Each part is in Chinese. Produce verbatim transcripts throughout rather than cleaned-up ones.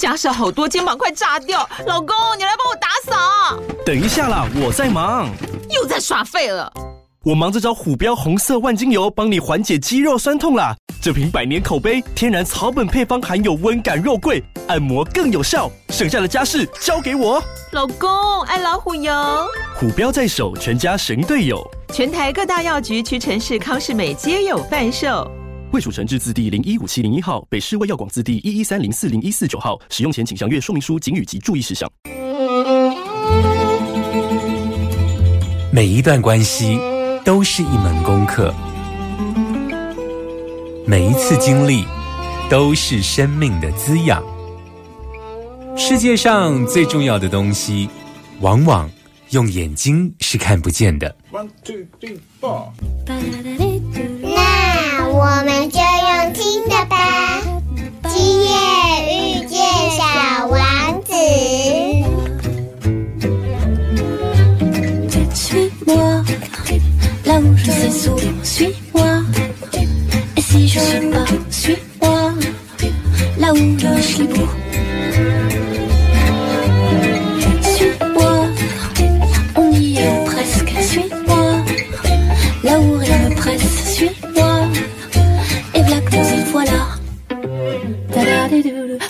家是好多，肩膀快炸掉。老公，你来帮我打扫。 等一下啦，我在忙。 又在耍废了。 我忙着找虎标红色万金油，帮你缓解肌肉酸痛啦。这瓶百年口碑，天然草本配方，含有温感肉桂，按摩更有效。剩下的家事交给我。 老公，爱老虎油。 虎标在手，全家神队友。 全台各大药局、屈臣氏、康是美皆有贩售。 卫署成字字第零一五七零一号，北市卫药广字第一一三零四零一四九号。使用前请详阅说明书、警语及注意事项。 每一段关系都是一门功课，每一次经历都是生命的滋养。世界上最重要的东西，往往用眼睛是看不见的。 One, two, three, four. 那我们就用听的吧。今夜遇见小王子。 Suis-moi, là où je sais souvent, suis-moi. Et si je suis pas, suis-moi, là où je suis beau. Suis-moi, on y est presque, suis-moi, là où rien me presse, suis-moi. Et voilà que nous y voilà. Ta-da-di-dou-dou.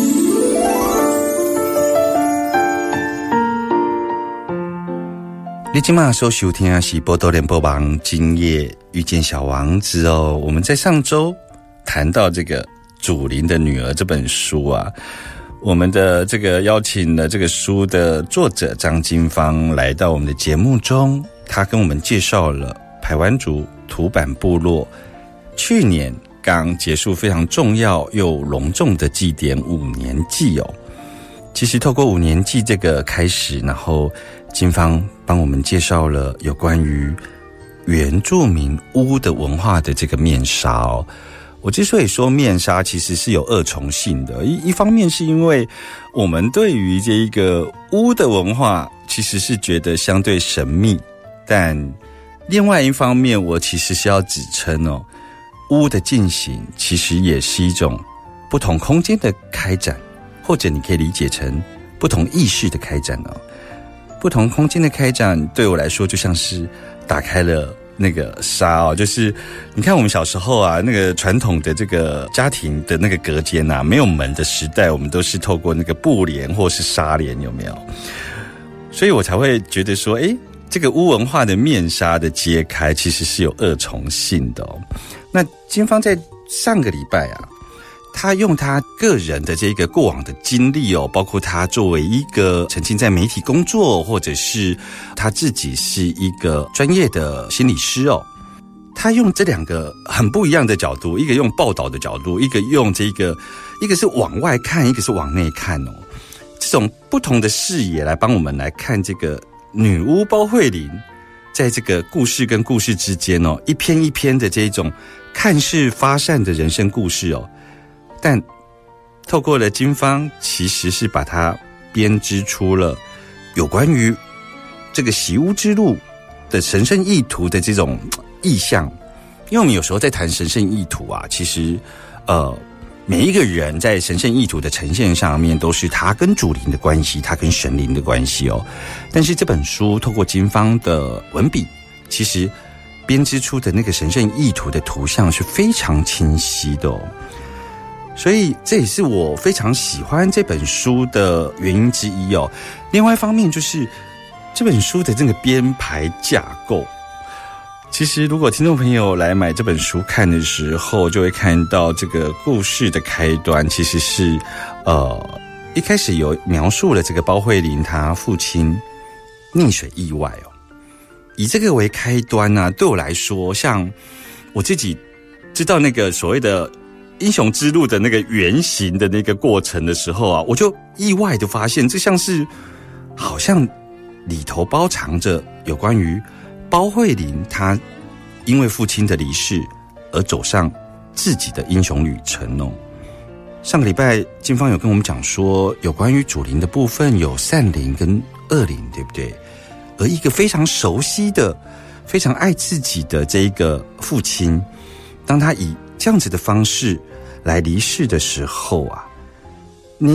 你今晚所收听的是波多联播网今夜遇见小王子哦。我们在上周谈到这个祖灵的女儿这本书啊，我们的这个邀请了这个书的作者张金芳来到我们的节目中，他跟我们介绍了排湾族土坂部落去年刚结束非常重要又隆重的祭典五年祭哦。其实透过五年祭这个开始，然后金芳帮我们介绍了有关于原住民巫的文化的这个面纱哦。我之所以说面纱其实是有二重性的，一一方面是因为我们对于这一个巫的文化其实是觉得相对神秘，但另外一方面我其实是要指称哦，巫的进行其实也是一种不同空间的开展，或者你可以理解成不同意识的开展哦。不同空间的开展对我来说就像是打开了那个纱哦，就是你看我们小时候啊，那个传统的这个家庭的那个隔间啊，没有门的时代，我们都是透过那个布帘或是纱帘，有没有？所以我才会觉得说，诶，这个巫文化的面纱的揭开其实是有二重性的哦。那金芳在上个礼拜啊，他用他个人的这个过往的经历哦，包括他作为一个曾经在媒体工作，或者是他自己是一个专业的心理师哦，他用这两个很不一样的角度，一个用报道的角度，一个用这个，一个是往外看，一个是往内看哦，这种不同的视野来帮我们来看这个女巫包慧玲在这个故事跟故事之间哦，一篇一篇的这种看似发散的人生故事哦，但透过了金芳其实是把它编织出了有关于这个习巫之路的神圣意图的这种意象。因为我们有时候在谈神圣意图啊，其实呃每一个人在神圣意图的呈现上面都是他跟主灵的关系，他跟神灵的关系哦。但是这本书透过金芳的文笔，其实编织出的那个神圣意图的图像是非常清晰的哦。所以这也是我非常喜欢这本书的原因之一哦。另外一方面就是这本书的这个编排架构，其实如果听众朋友来买这本书看的时候，就会看到这个故事的开端其实是呃一开始有描述了这个包慧玲她父亲溺水意外哦。以这个为开端啊，对我来说，像我自己知道那个所谓的英雄之路的那个原型的那个过程的时候啊，我就意外的发现，这像是好像里头包藏着有关于包慧玲她因为父亲的离世而走上自己的英雄旅程哦。上个礼拜金芳有跟我们讲说，有关于主灵的部分有善灵跟恶灵，对不对？而一个非常熟悉的非常爱自己的这一个父亲，当他以这样子的方式来离世的时候啊，那个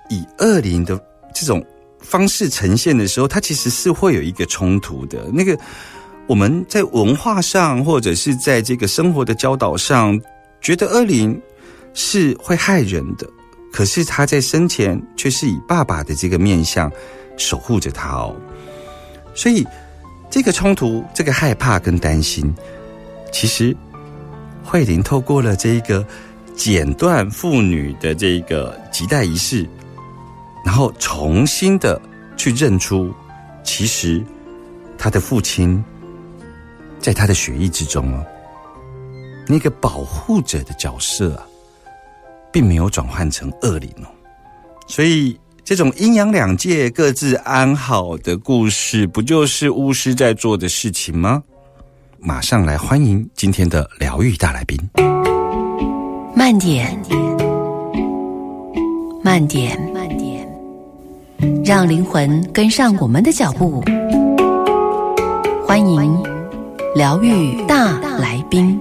以恶灵的这种方式呈现的时候，它其实是会有一个冲突的。那个我们在文化上或者是在这个生活的教导上，觉得恶灵是会害人的，可是他在生前却是以爸爸的这个面相守护着他哦。所以这个冲突，这个害怕跟担心，其实慧玲透过了这一个剪断妇女的这个脐带仪式，然后重新的去认出，其实他的父亲在他的血液之中哦，那个保护者的角色啊，并没有转换成恶灵哦。所以这种阴阳两界各自安好的故事，不就是巫师在做的事情吗？马上来欢迎今天的疗愈大来宾。 慢点，慢点，慢点，让灵魂跟上我们的脚步。欢迎疗愈大来宾。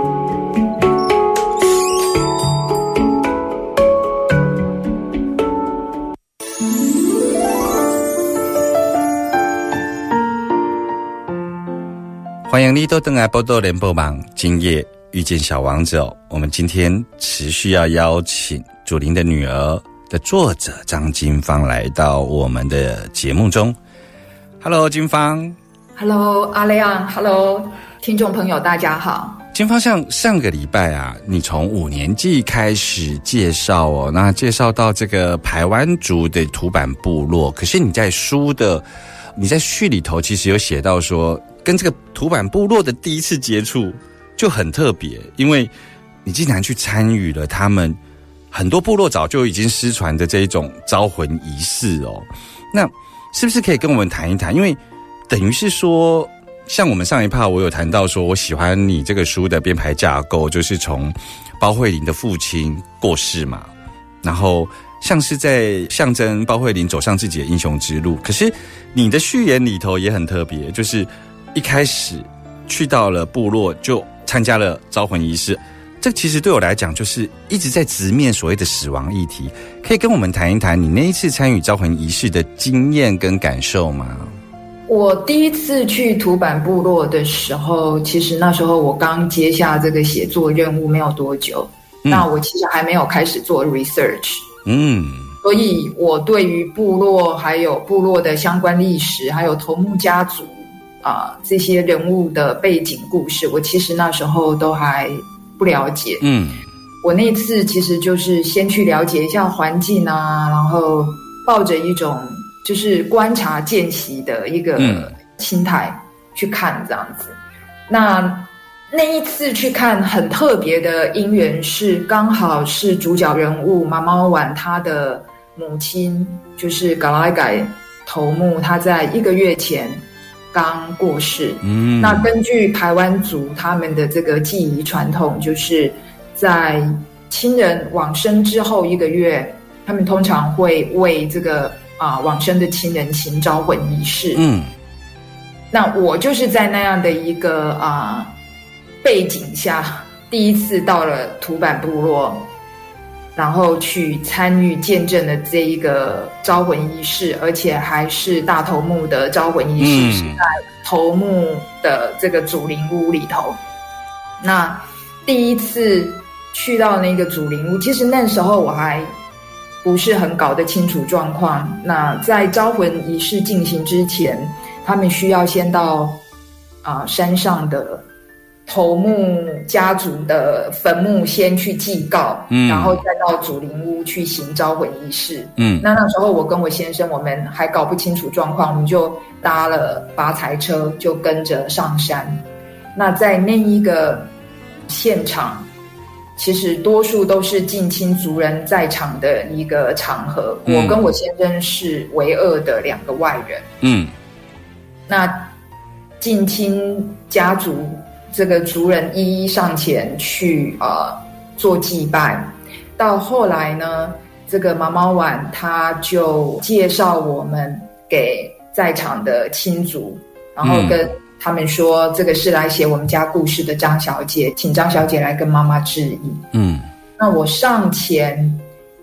欢迎你都登来波多联播网，今夜遇见小王子哦。我们今天持续要邀请祖灵的女儿的作者张金芳来到我们的节目中。Hello， 金芳。 Hello， 阿亮。Hello， 听众朋友，大家好。 金芳，像上个礼拜啊，你从五年级开始介绍哦，那介绍到这个排湾族的土坂部落，可是你在书的你在序里头其实有写到说，跟这个土坂部落的第一次接触就很特别，因为你竟然去参与了他们很多部落早就已经失传的这一种招魂仪式哦。那是不是可以跟我们谈一谈？因为等于是说，像我们上一趴我有谈到说，我喜欢你这个书的编排架构，就是从包慧玲的父亲过世嘛，然后像是在象征包慧玲走上自己的英雄之路。可是你的序言里头也很特别，就是一开始去到了部落就参加了招魂仪式，这其实对我来讲就是一直在直面所谓的死亡议题。可以跟我们谈一谈你那一次参与招魂仪式的经验跟感受吗？ 我第一次去土坂部落的时候，其实那时候我刚接下这个写作任务没有多久，嗯、那我其实还没有开始做 research， 嗯，所以我对于部落还有部落的相关历史，还有头目家族啊、呃、这些人物的背景故事，我其实那时候都还不了解，嗯，我那次其实就是先去了解一下环境啊，然后抱着一种就是观察见习的一个心态去看这样子。那那一次去看很特别的因缘是，刚好是主角人物妈妈碗她的母亲，就是嘎拉改头目，她在一个月前刚过世。嗯，那根据排湾族他们的这个记忆传统，就是在亲人往生之后一个月，他们通常会为这个啊、呃，往生的亲人行招魂仪式。嗯，那我就是在那样的一个啊、呃、背景下，第一次到了土坂部落，然后去参与见证了这一个招魂仪式，而且还是大头目的招魂仪式，嗯、是在头目的这个祖灵屋里头。那第一次去到那个祖灵屋，其实那时候我还不是很搞得清楚状况。那在招魂仪式进行之前，他们需要先到啊、呃、山上的头目家族的坟墓先去祭告，嗯，然后再到祖灵屋去行招魂仪式。嗯，那那时候我跟我先生我们还搞不清楚状况，我们就搭了八财车就跟着上山。那在那一个现场，其实多数都是近亲族人在场的一个场合，嗯、我跟我先生是唯二的两个外人。嗯，那近亲家族这个族人一一上前去呃做祭拜，到后来呢，这个毛毛碗他就介绍我们给在场的亲族，然后跟他们说，这个是来写我们家故事的张小姐，请张小姐来跟妈妈致意。嗯，那我上前，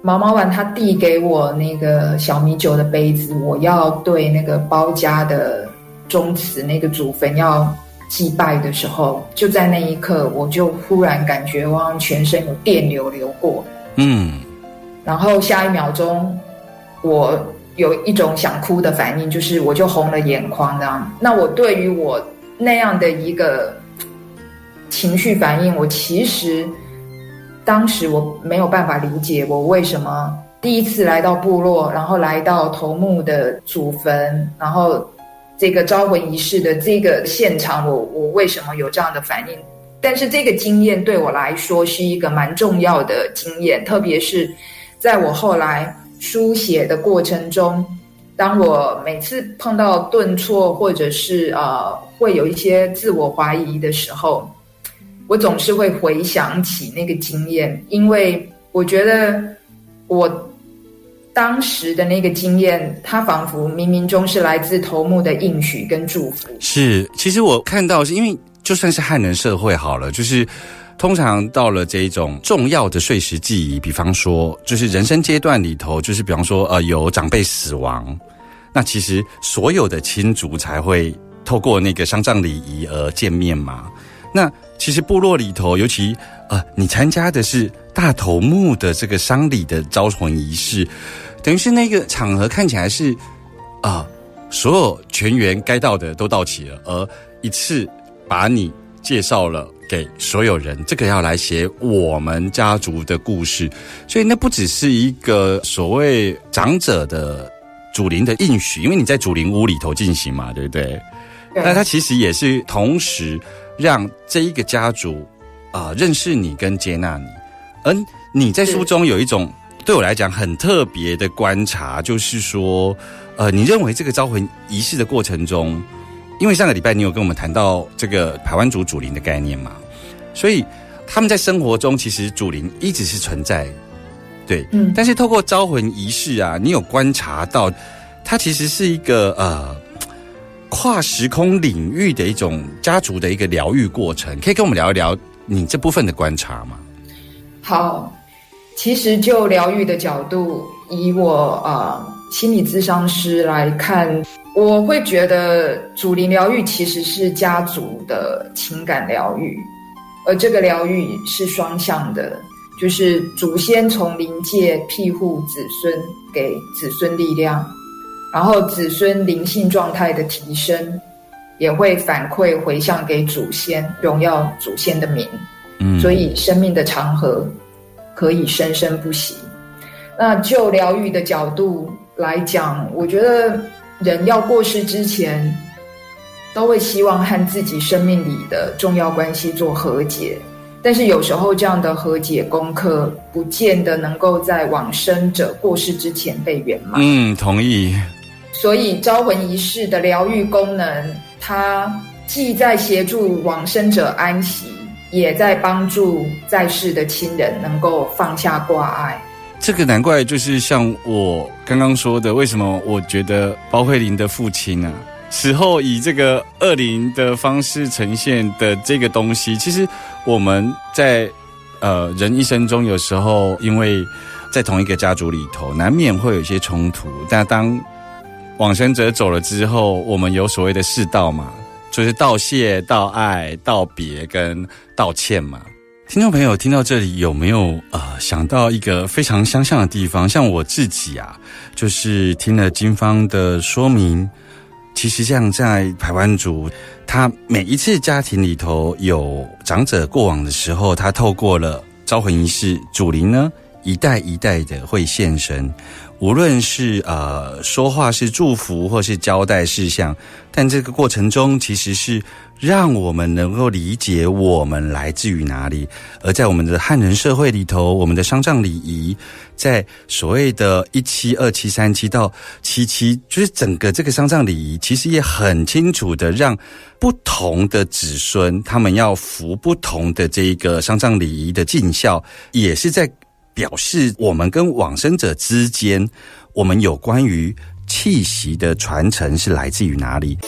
毛毛丸他递给我那个小米酒的杯子，我要对那个包家的宗祠那个祖坟要祭拜的时候，就在那一刻，我就忽然感觉我好像全身有电流流过，嗯，然后下一秒钟，我有一种想哭的反应，就是我就红了眼眶这样。那我对于我那样的一个情绪反应，我其实当时我没有办法理解，我为什么第一次来到部落，然后来到头目的祖坟，然后这个招魂仪式的这个现场，我我为什么有这样的反应？但是这个经验对我来说是一个蛮重要的经验，特别是在我后来书写的过程中，当我每次碰到顿挫或者是呃会有一些自我怀疑的时候，我总是会回想起那个经验，因为我觉得我当时的那个经验，它仿佛冥冥中是来自头目的应许跟祝福。 是，其实我看到是因为就算是汉人社会好了，就是通常到了这一种重要的岁时记忆，比方说就是人生阶段里头，就是比方说呃有长辈死亡，那其实所有的亲族才会透过那个丧葬礼仪而见面嘛。那其实部落里头，尤其呃你参加的是大头目的这个丧礼的招魂仪式，等于是那个场合看起来是啊、呃、所有全员该到的都到齐了，而一次把你介绍了给所有人，这个要来写我们家族的故事，所以那不只是一个所谓长者的祖灵的应许，因为你在祖灵屋里头进行嘛，对不对？那它其实也是同时让这一个家族啊、呃、认识你跟接纳你。而你在书中有一种对我来讲很特别的观察，就是说呃你认为这个招魂仪式的过程中，因为上个礼拜你有跟我们谈到这个排湾族祖灵的概念嘛，所以他们在生活中其实祖灵一直是存在，对，嗯，但是透过招魂仪式啊，你有观察到它其实是一个呃跨时空领域的一种家族的一个疗愈过程，可以跟我们聊一聊你这部分的观察吗？ 好，其实就疗愈的角度，以我呃心理咨商师来看，我会觉得祖灵疗愈其实是家族的情感疗愈，而这个疗愈是双向的，就是祖先从灵界庇护子孙，给子孙力量，然后子孙灵性状态的提升，也会反馈回向给祖先，荣耀祖先的名。嗯，所以生命的长河可以生生不息。那就疗愈的角度来讲，我觉得人要过世之前，都会希望和自己生命里的重要关系做和解，但是有时候这样的和解功课，不见得能够在往生者过世之前被圆满。 嗯，同意。 所以招魂仪式的疗愈功能，它既在协助往生者安息，也在帮助在世的亲人能够放下挂碍。 这个难怪就是像我刚刚说的，为什么我觉得包慧玲的父亲啊死后以这个恶灵的方式呈现的这个东西，其实我们在呃人一生中有时候因为在同一个家族里头难免会有一些冲突，但当往生者走了之后，我们有所谓的世道嘛，就是道谢、道爱、道别跟道歉嘛。听众朋友听到这里有没有呃想到一个非常相像的地方？像我自己啊，就是听了金芳的说明，其实像在排湾族，他每一次家庭里头有长者过往的时候，他透过了招魂仪式，祖灵呢一代一代的会现身，无论是呃说话是祝福或是交代事项，但这个过程中其实是让我们能够理解我们来自于哪里。而在我们的汉人社会里头，我们的丧葬礼仪在所谓的一七、二七、三七到七七，就是整个这个丧葬礼仪其实也很清楚的让不同的子孙他们要服不同的这个丧葬礼仪的尽孝，也是在表示我们跟往生者之间，我们有关于气息的传承是来自于哪里。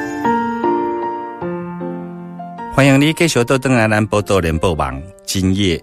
欢迎你继续到回来咱报道联播网今夜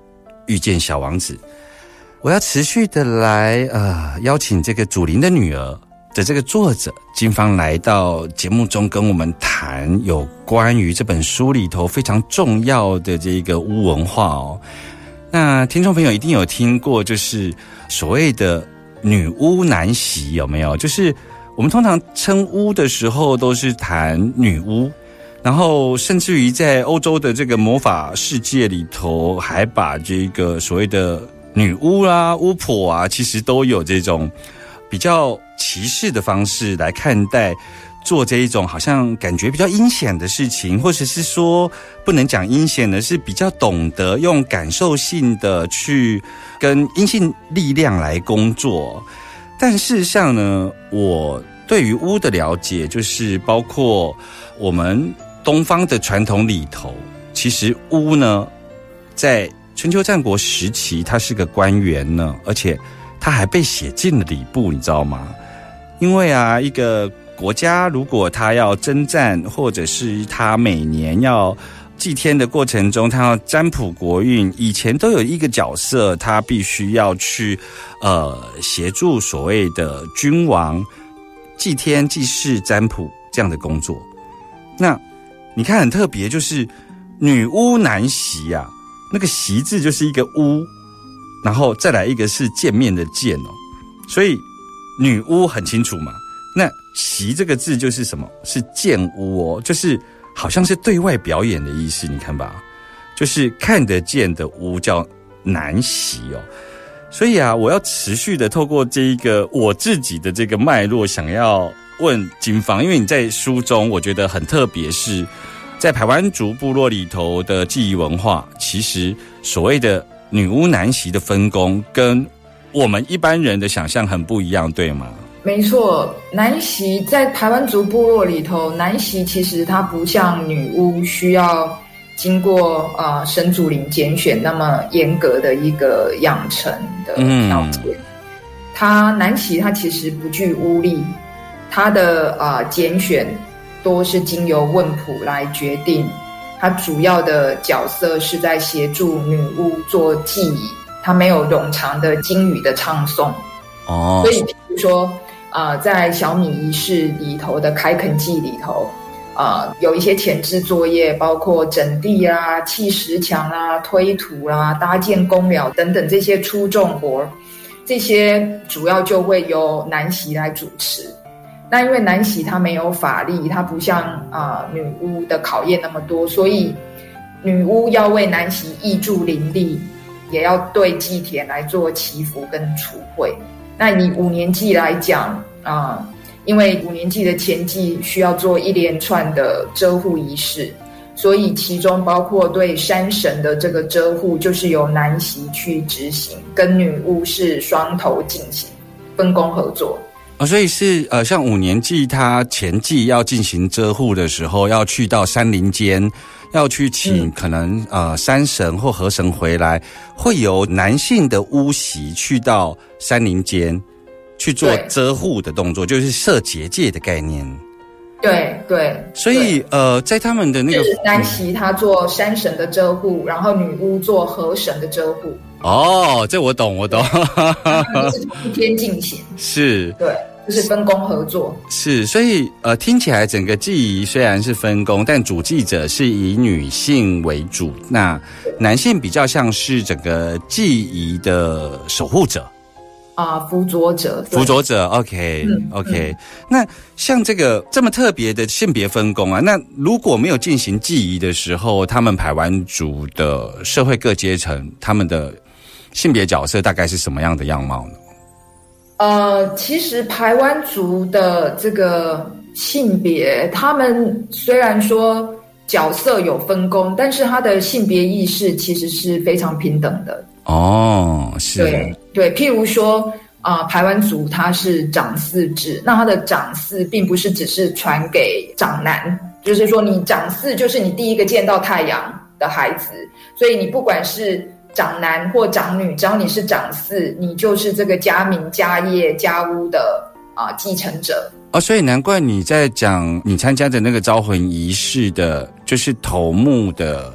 遇见小王子。我要持续的来呃邀请这个祖灵的女儿的这个作者金芳来到节目中跟我们谈有关于这本书里头非常重要的这个巫文化哦。那听众朋友一定有听过，就是所谓的女巫南袭，有没有？就是我们通常称巫的时候都是谈女巫，然后甚至于在欧洲的这个魔法世界里头，还把这个所谓的女巫啦、巫婆啊，其实都有这种比较歧视的方式来看待做这一种好像感觉比较阴险的事情，或者是说不能讲阴险的，是比较懂得用感受性的去跟阴性力量来工作。但事实上呢，我对于巫的了解，就是包括我们东方的传统里头，其实巫呢在春秋战国时期他是个官员呢，而且他还被写进了礼部，你知道吗？因为啊，一个国家如果他要征战，或者是他每年要祭天的过程中，他要占卜国运，以前都有一个角色，他必须要去呃协助所谓的君王祭天、祭祀、占卜这样的工作。那你看很特别，就是女巫南袭啊，那个袭字就是一个巫，然后再来一个是见面的见哦，所以女巫很清楚嘛。那袭这个字就是什么？是见巫哦，就是好像是对外表演的意思，你看吧，就是看得见的巫叫南袭哦。所以啊，我要持续的透过这一个我自己的这个脉络，想要问金芳，因为你在书中我觉得很特别，是在排湾族部落里头的记忆文化，其实所谓的女巫南袭的分工跟我们一般人的想象很不一样，对吗？ 没错，南袭在排湾族部落里头，南袭其实它不像女巫需要经过呃神祖灵拣选那么严格的一个养成的条件。嗯、它南袭它其实不具巫力，它的呃拣选多是经由问卜来决定。它主要的角色是在协助女巫做祭仪，它没有冗长的经语的唱诵。哦，所以比如说。呃，在小米仪式里头的开垦祭里头，呃，有一些前置作业，包括整地啊、砌石墙啊、推土啦、啊、搭建公寮等等这些出重活，这些主要就会由南袭来主持。那因为南袭它没有法力，它不像啊、呃、女巫的考验那么多，所以女巫要为南袭挹注灵力，也要对祭田来做祈福跟除秽。那以五年祭来讲啊、呃，因为五年祭的前祭需要做一连串的遮护仪式，所以其中包括对山神的这个遮护，就是由南袭去执行，跟女巫是双头进行，分工合作。 哦，所以是呃，像五年祭，它前祭要进行遮护的时候，要去到山林间，要去请可能、嗯、呃山神或河神回来，会有男性的巫习去到山林间去做遮护的动作，就是设结界的概念。 对对， 所以呃，在他们的那个就是南袭他做山神的遮护，然后女巫做河神的遮护。 哦，这我懂，我懂， 是一天进行， 是， 对，就是分工合作， 是，所以呃，听起来整个祭仪虽然是分工，但主祭者是以女性为主，那男性比较像是整个祭仪的守护者。 啊、呃，辅佐者， 辅佐者 ，OK，OK、嗯。Okay, 嗯、那像这个这么特别的性别分工啊，那如果没有进行祭仪的时候，他们排湾族的社会各阶层，他们的性别角色大概是什么样的样貌呢？ 呃，其实排湾族的这个性别，他们虽然说角色有分工，但是他的性别意识其实是非常平等的。哦，是，对对，譬如说啊、呃，排湾族它是长嗣制，那它的长嗣并不是只是传给长男，就是说你长嗣就是你第一个见到太阳的孩子，所以你不管是长男或长女，只要你是长嗣，你就是这个家名、家业、家屋的啊、呃、继承者。 哦，所以难怪你在讲你参加的那个招魂仪式的，就是头目的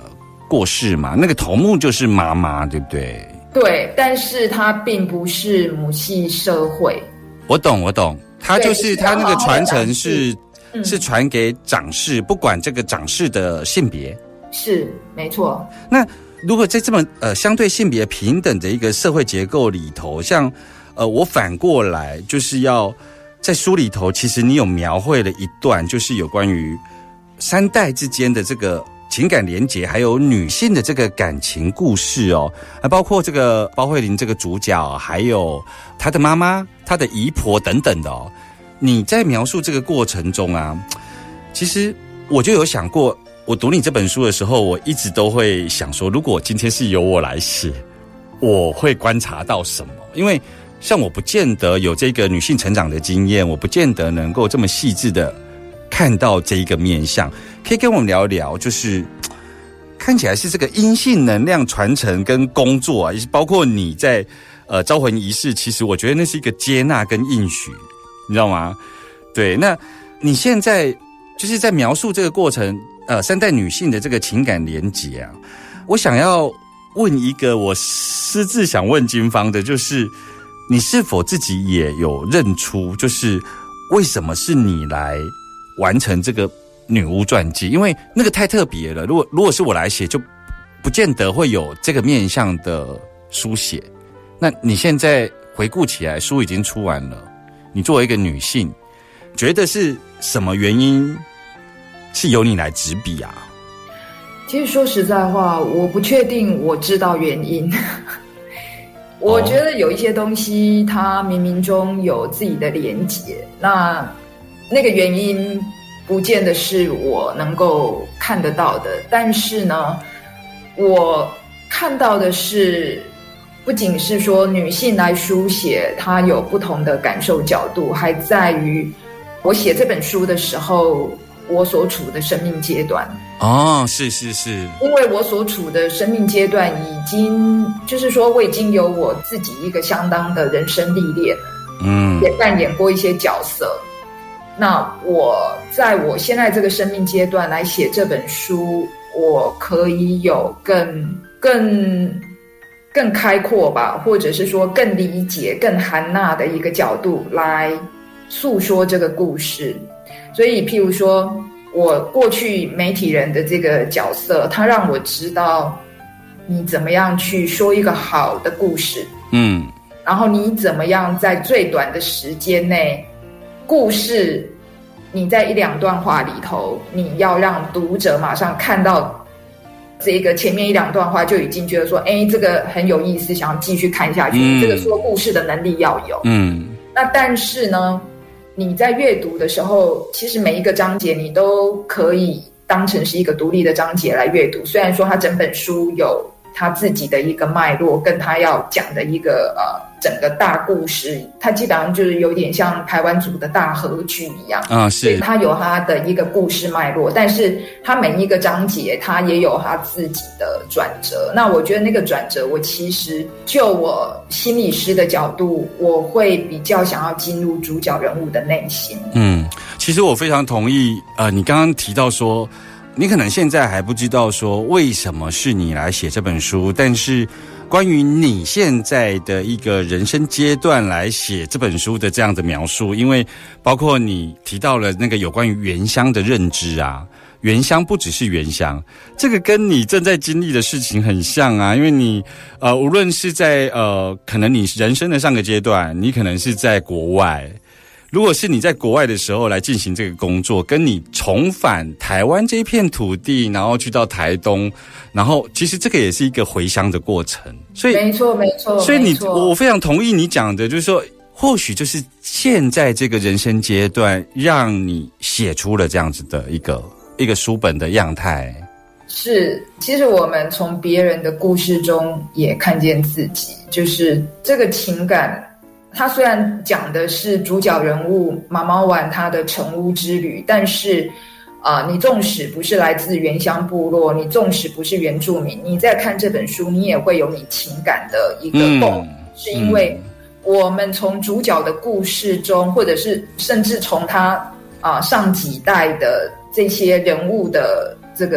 过世嘛，那个头目就是妈妈，对不对？ 对，但是他并不是母系社会。 我懂，我懂，他就是他那个传承是、嗯、是传给长氏，不管这个长氏的性别。 是，没错。 那如果在这么呃相对性别平等的一个社会结构里头，像呃我反过来就是要在书里头，其实你有描绘了一段，就是有关于三代之间的这个情感连结，还有女性的这个感情故事哦，还包括这个包慧玲这个主角，还有她的妈妈、她的姨婆等等的哦。你在描述这个过程中啊，其实我就有想过，我读你这本书的时候，我一直都会想说，如果今天是由我来写，我会观察到什么？因为像我不见得有这个女性成长的经验，我不见得能够这么细致的看到这一个面向。可以跟我们聊聊，就是看起来是这个阴性能量传承跟工作啊，包括你在呃招魂仪式，其实我觉得那是一个接纳跟应许，你知道吗？对，那你现在就是在描述这个过程，呃，三代女性的这个情感连结啊，我想要问一个我私自想问金芳的，就是你是否自己也有认出，就是为什么是你来完成这个女巫传记？因为那个太特别了，如果如果是我来写，就不见得会有这个面向的书写。那你现在回顾起来，书已经出完了，你作为一个女性，觉得是什么原因是由你来执笔啊？ 其实说实在话，我不确定我知道原因。我觉得有一些东西它冥冥中有自己的连结，那那个原因不见得是我能够看得到的，但是呢，我看到的是不仅是说女性来书写她有不同的感受角度，还在于我写这本书的时候我所处的生命阶段。 哦，是是是， 因为我所处的生命阶段已经就是说我已经有我自己一个相当的人生历练，嗯，也扮演过一些角色。那我在我现在这个生命阶段来写这本书，我可以有更更更开阔吧，或者是说更理解、更含纳的一个角度来诉说这个故事。所以譬如说我过去媒体人的这个角色，他让我知道你怎么样去说一个好的故事，嗯，然后你怎么样在最短的时间内，故事你在一两段话里头，你要让读者马上看到这个前面一两段话就已经觉得说，哎，这个很有意思，想要继续看下去，嗯，这个说故事的能力要有，嗯，那但是呢，你在阅读的时候，其实每一个章节你都可以当成是一个独立的章节来阅读。虽然说它整本书有它自己的一个脉络，跟它要讲的一个呃整个大故事，它基本上就是有点像台湾族的大河剧一样啊，是。所以它有它的一个故事脉络，但是它每一个章节它也有它自己的转折。那我觉得那个转折，我其实就我心理师的角度，我会比较想要进入主角人物的内心。嗯， 其实我非常同意。呃，你刚刚提到说，你可能现在还不知道说为什么是你来写这本书，但是关于你现在的一个人生阶段来写这本书的这样的描述，因为包括你提到了那个有关于原乡的认知啊，原乡不只是原乡，这个跟你正在经历的事情很像啊，因为你呃，无论是在呃，可能你人生的上个阶段，你可能是在国外。如果是你在国外的时候来进行这个工作，跟你重返台湾这一片土地，然后去到台东，然后其实这个也是一个回乡的过程。所以没错没错， 所以你我非常同意你讲的，就是说或许就是现在这个人生阶段让你写出了这样子的一个一个书本的样态。 是，其实我们从别人的故事中也看见自己，就是这个情感，他虽然讲的是主角人物毛毛丸他的成屋之旅，但是啊、呃，你纵使不是来自原乡部落，你纵使不是原住民，你在看这本书，你也会有你情感的一个共鸣、嗯、是因为我们从主角的故事中，或者是甚至从他啊、呃、上几代的这些人物的这个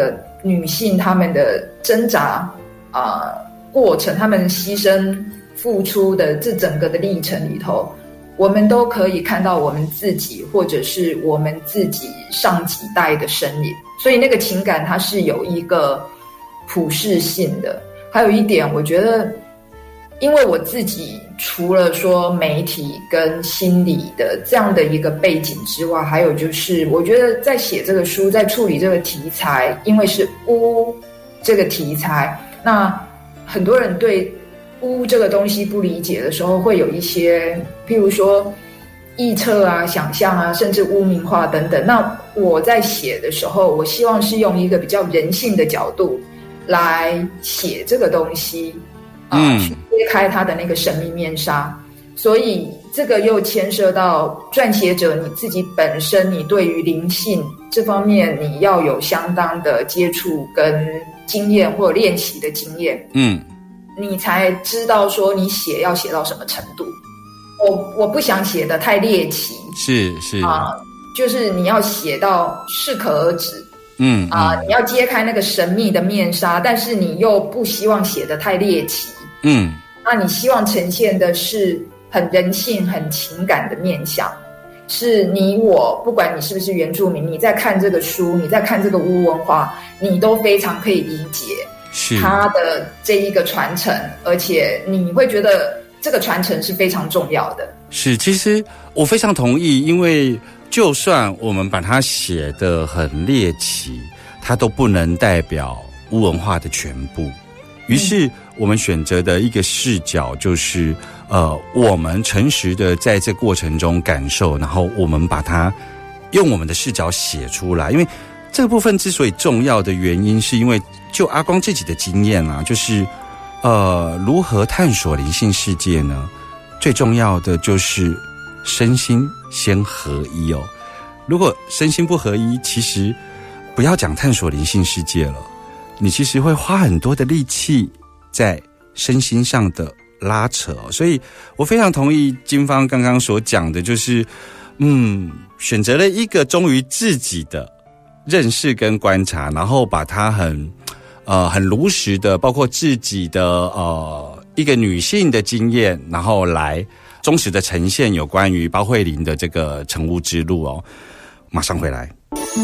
女性她们的挣扎啊、呃、过程，她们牺牲付出的这整个的历程里头，我们都可以看到我们自己或者是我们自己上几代的身影，所以那个情感它是有一个普世性的。还有一点我觉得，因为我自己除了说媒体跟心理的这样的一个背景之外，还有就是我觉得在写这个书，在处理这个题材，因为是巫这个题材，那很多人对巫这个东西不理解的时候，会有一些譬如说臆测啊、想象啊，甚至污名化等等。那我在写的时候，我希望是用一个比较人性的角度来写这个东西，啊、呃，去揭开它的那个神秘面纱。所以这个又牵涉到撰写者你自己本身，你对于灵性这方面你要有相当的接触跟经验或练习的经验，嗯，你才知道说你写要写到什么程度。我我不想写得太猎奇， 是是啊、呃， 就是你要写到适可而止， 嗯啊、呃，你要揭开那个神秘的面纱，但是你又不希望写得太猎奇， 嗯， 那你希望呈现的是很人性、很情感的面向，是你我不管你是不是原住民，你在看这个书，你在看这个巫文化，你都非常可以理解它的这一个传承，而且你会觉得这个传承是非常重要的。 是，其实我非常同意，因为就算我们把它写得很猎奇，它都不能代表巫文化的全部。于是我们选择的一个视角就是呃，我们诚实的在这过程中感受，然后我们把它用我们的视角写出来。因为这个部分之所以重要的原因，是因为就阿光自己的经验啊，就是呃，如何探索灵性世界呢？最重要的就是身心先合一哦。如果身心不合一，其实不要讲探索灵性世界了，你其实会花很多的力气在身心上的拉扯哦。所以我非常同意金芳刚刚所讲的，就是嗯，选择了一个忠于自己的认识跟观察，然后把它很呃很如实的，包括自己的呃一个女性的经验，然后来忠实的呈现有关于包慧玲的这个成巫之路哦。马上回来。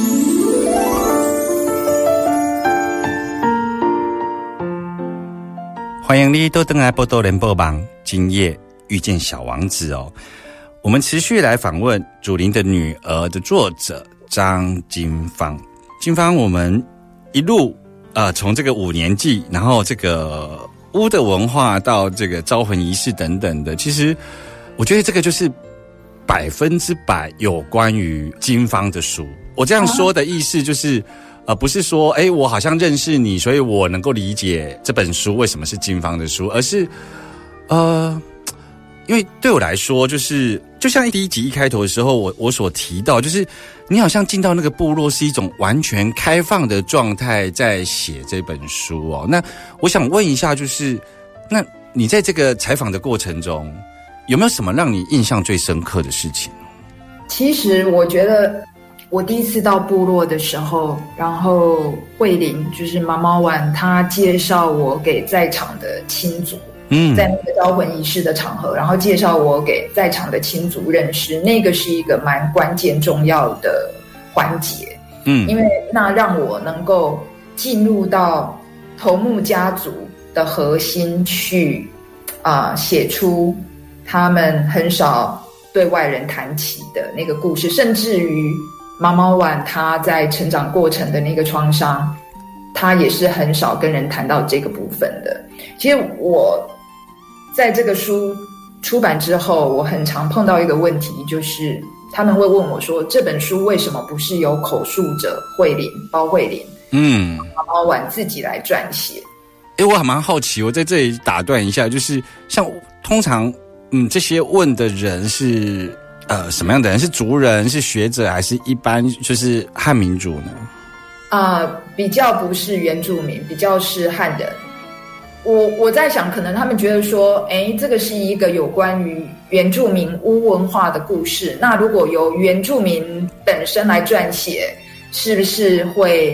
欢迎你都登来波多连播榜，今夜遇见小王子哦。我们持续来访问《祖灵的女儿》的作者张金芳。金芳，我们一路呃从这个五年祭，然后这个巫的文化到这个招魂仪式等等的，其实我觉得这个就是百分之百有关于金芳的书。我这样说的意思就是。呃，不是说，哎，我好像认识你，所以我能够理解这本书为什么是金芳的书，而是，呃，因为对我来说，就是就像第一集一开头的时候，我我所提到，就是你好像进到那个部落是一种完全开放的状态，在写这本书哦。那我想问一下，就是那你在这个采访的过程中，有没有什么让你印象最深刻的事情？ 其实我觉得。我第一次到部落的时候，然后慧玲就是毛毛丸，她介绍我给在场的亲族，嗯，在那个招魂仪式的场合，然后介绍我给在场的亲族认识，那个是一个蛮关键重要的环节，嗯，因为那让我能够进入到头目家族的核心去，啊、呃，写出他们很少对外人谈起的那个故事，甚至于。毛毛丸他在成长过程的那个创伤，他也是很少跟人谈到这个部分的。其实我在这个书出版之后，我很常碰到一个问题，就是他们会问我说，这本书为什么不是由口述者慧玲包慧玲，嗯，毛毛丸自己来撰写？ 诶，我还蛮好奇，我在这里打断一下，就是像通常嗯这些问的人是。呃，什么样的人？是族人，是学者，还是一般就是汉民族呢？ 啊、呃，比较不是原住民，比较是汉人。我我在想，可能他们觉得说，哎，这个是一个有关于原住民巫文化的故事。那如果由原住民本身来撰写，是不是会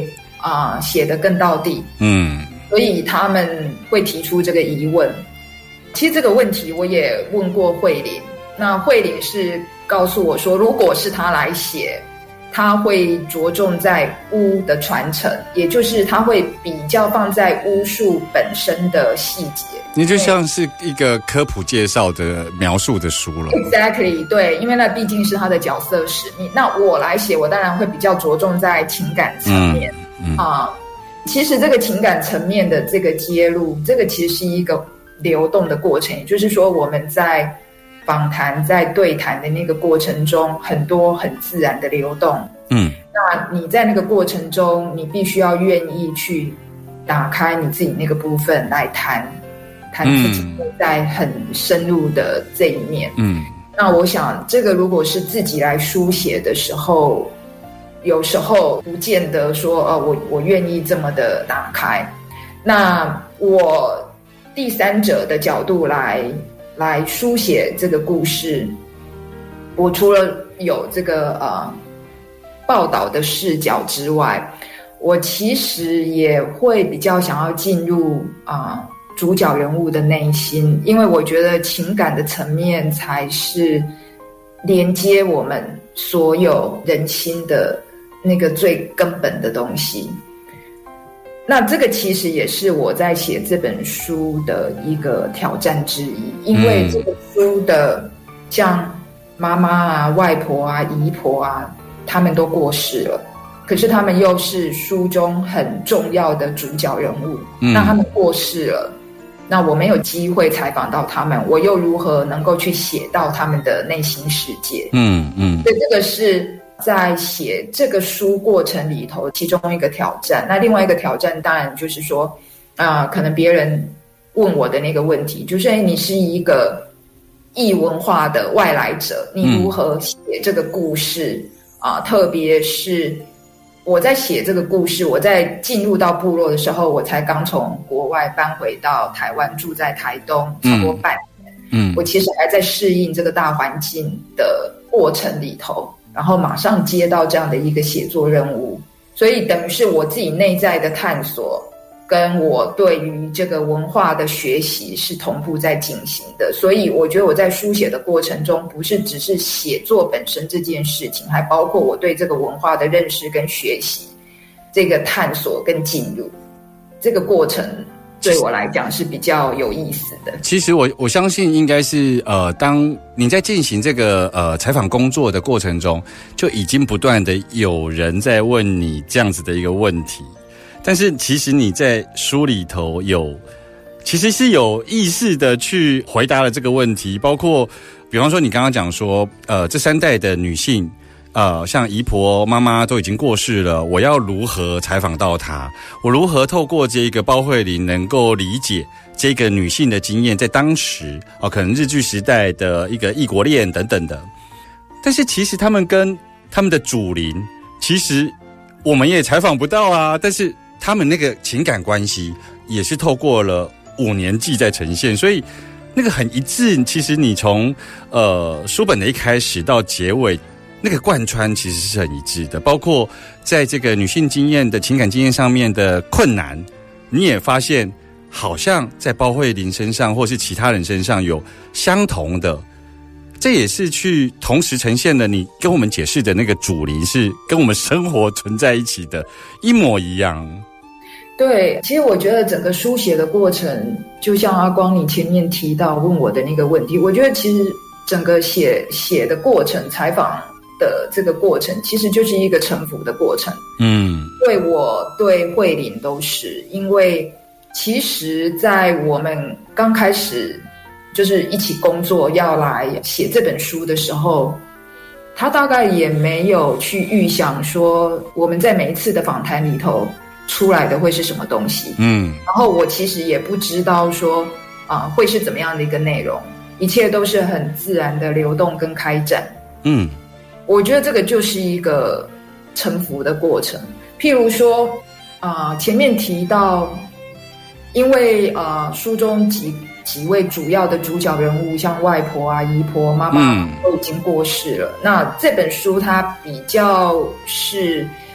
啊、呃、写得更到地， 嗯， 所以他们会提出这个疑问。其实这个问题我也问过慧玲，那慧玲是告诉我说，如果是他来写，他会着重在巫的传承，也就是他会比较放在巫术本身的细节。 你就像是一个科普介绍的描述的书了。 Exactly， 对，因为那毕竟是他的角色使命。那我来写，我当然会比较着重在情感层面啊、嗯嗯呃。其实这个情感层面的这个揭露，这个其实是一个流动的过程，也就是说我们在访谈在对谈的那个过程中，很多很自然的流动。 嗯， 那你在那个过程中，你必须要愿意去打开你自己那个部分来谈谈自己在很深入的这一面。 嗯， 那我想这个如果是自己来书写的时候，有时候不见得说呃我我愿意这么的打开。那我第三者的角度来来书写这个故事，我除了有这个呃报道的视角之外，我其实也会比较想要进入啊、呃、主角人物的内心，因为我觉得情感的层面才是连接我们所有人心的那个最根本的东西。那这个其实也是我在写这本书的一个挑战之一，因为这个书的像妈妈啊、外婆啊、姨婆啊，他们都过世了，可是他们又是书中很重要的主角人物。嗯、那他们过世了，那我没有机会采访到他们，我又如何能够去写到他们的内心世界？ 嗯嗯， 所以这个是在写这个书过程里头其中一个挑战。那另外一个挑战当然就是说啊、呃，可能别人问我的那个问题就是，哎，你是一个异文化的外来者，你如何写这个故事啊、嗯呃？特别是我在写这个故事，我在进入到部落的时候，我才刚从国外搬回到台湾，住在台东差不多半年。 嗯， 我其实还在适应这个大环境的过程里头，然后马上接到这样的一个写作任务，所以等于是我自己内在的探索跟我对于这个文化的学习是同步在进行的。所以我觉得我在书写的过程中，不是只是写作本身这件事情，还包括我对这个文化的认识跟学习，这个探索跟进入，这个过程对我来讲是比较有意思的。 其实我我相信应该是呃，当你在进行这个呃采访工作的过程中，就已经不断的有人在问你这样子的一个问题，但是其实你在书里头有其实是有意识的去回答了这个问题，包括比方说你刚刚讲说呃这三代的女性呃，像姨婆、妈妈都已经过世了，我要如何采访到她？我如何透过这个包慧玲能够理解这个女性的经验，在当时哦，可能日据时代的一个异国恋等等的。但是其实他们跟他们的祖灵，其实我们也采访不到啊。但是他们那个情感关系也是透过了五年记在呈现，所以那个很一致。其实你从呃书本的一开始到结尾，那个贯穿其实是很一致的，包括在这个女性经验的情感经验上面的困难，你也发现好像在包慧玲身上或是其他人身上有相同的，这也是去同时呈现了你跟我们解释的那个主灵是跟我们生活存在一起的一模一样。 对，其实我觉得整个书写的过程，就像阿光你前面提到问我的那个问题，我觉得其实整个写写的过程，采访的这个过程其实就是一个臣服的过程。 嗯， 对我对慧玲都是，因为其实在我们刚开始就是一起工作要来写这本书的时候，他大概也没有去预想说我们在每一次的访谈里头出来的会是什么东西。 嗯， 然后我其实也不知道说啊、呃、会是怎么样的一个内容，一切都是很自然的流动跟开展。 嗯， 我觉得这个就是一个臣服的过程。譬如说啊、呃，前面提到，因为啊、呃，书中几几位主要的主角人物，像外婆啊、姨婆、妈妈、嗯、都已经过世了。那这本书它比较是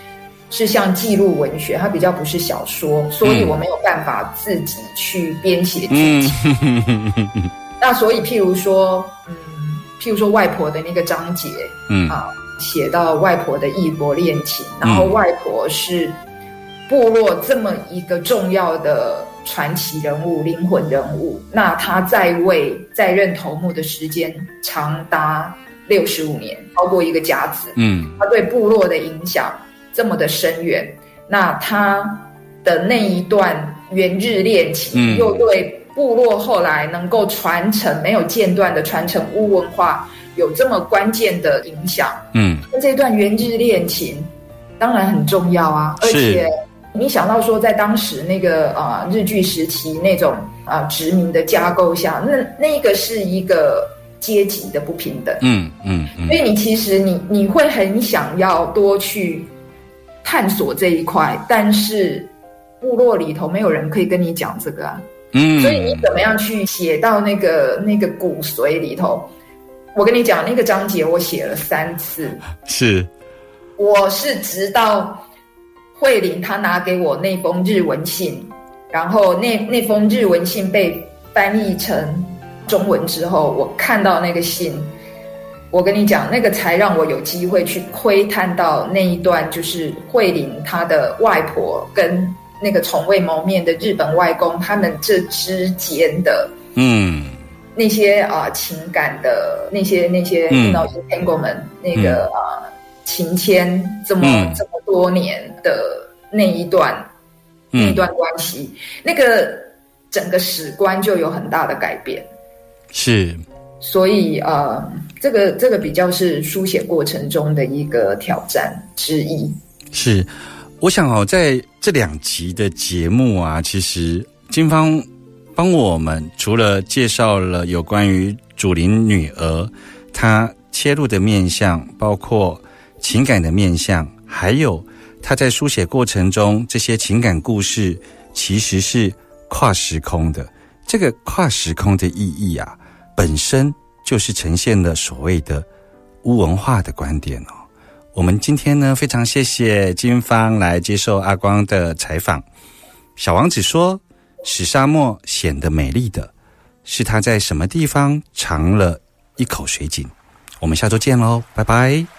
是像记录文学，它比较不是小说，所以我没有办法自己去编写自己。嗯、那所以，譬如说，嗯，譬如说外婆的那个章节，嗯啊，写到外婆的异国恋情，然后外婆是部落这么一个重要的传奇人物、灵魂人物，那她在位在任头目的时间长达六十五年，超过一个甲子。嗯，她对部落的影响这么的深远，那他的那一段元日恋情，嗯、又对部落后来能够传承没有间断的传承巫文化有这么关键的影响。嗯，那这段元日恋情当然很重要啊，而且你想到说在当时那个啊、呃、日据时期那种啊、呃、殖民的架构下，那那个是一个阶级的不平等。嗯嗯，嗯所以你其实你你会很想要多去探索这一块，但是部落里头没有人可以跟你讲这个啊，嗯，所以你怎么样去写到那个那个骨髓里头？我跟你讲，那个章节我写了三次，是，我是直到慧玲她拿给我那封日文信，然后那那封日文信被翻译成中文之后，我看到那个信。我跟你讲，那个才让我有机会去窥探到那一段，就是慧玲她的外婆跟那个从未谋面的日本外公他们这之间的，嗯，那些啊、呃、情感的那些那些 you know entanglement 那个啊、呃、情牵这么、嗯、这么多年的那一段、嗯、那一段关系，那个整个史观就有很大的改变，是。所以呃，这个这个比较是书写过程中的一个挑战之一。是，我想哦，在这两集的节目啊，其实金芳帮我们除了介绍了有关于祖灵女儿她切入的面向，包括情感的面向，还有她在书写过程中这些情感故事其实是跨时空的。这个跨时空的意义啊，本身就是呈现了所谓的巫文化的观点哦。我们今天呢，非常谢谢金芳来接受阿光的采访。小王子说，使沙漠显得美丽的是他在什么地方藏了一口水井。我们下周见喽，拜拜。